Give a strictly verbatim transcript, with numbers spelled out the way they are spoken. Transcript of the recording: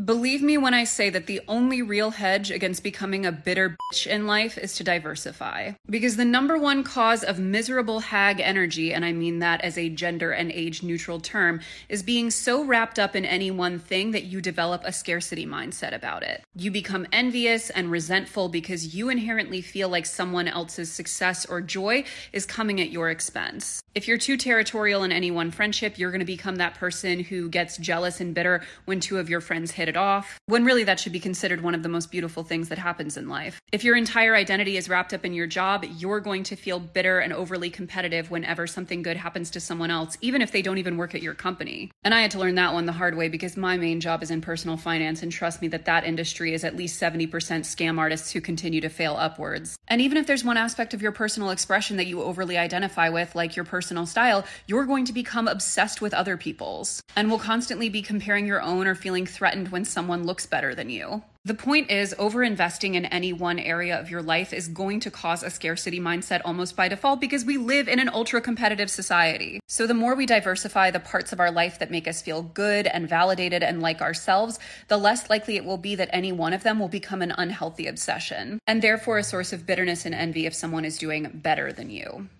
Believe me when I say that the only real hedge against becoming a bitter bitch in life is to diversify. Because the number one cause of miserable hag energy, and I mean that as a gender and age neutral term, is being so wrapped up in any one thing that you develop a scarcity mindset about it. You become envious and resentful because you inherently feel like someone else's success or joy is coming at your expense. If you're too territorial in any one friendship, you're going to become that person who gets jealous and bitter when two of your friends hit it off, when really that should be considered one of the most beautiful things that happens in life. If your entire identity is wrapped up in your job, you're going to feel bitter and overly competitive whenever something good happens to someone else, even if they don't even work at your company. And I had to learn that one the hard way because my main job is in personal finance, and trust me that that industry is at least seventy percent scam artists who continue to fail upwards. And even if there's one aspect of your personal expression that you overly identify with, like your personal style, you're going to become obsessed with other people's and will constantly be comparing your own or feeling threatened when someone looks better than you. The point is, overinvesting in any one area of your life is going to cause a scarcity mindset almost by default because we live in an ultra-competitive society. So the more we diversify the parts of our life that make us feel good and validated and like ourselves, the less likely it will be that any one of them will become an unhealthy obsession, and therefore a source of bitterness and envy if someone is doing better than you.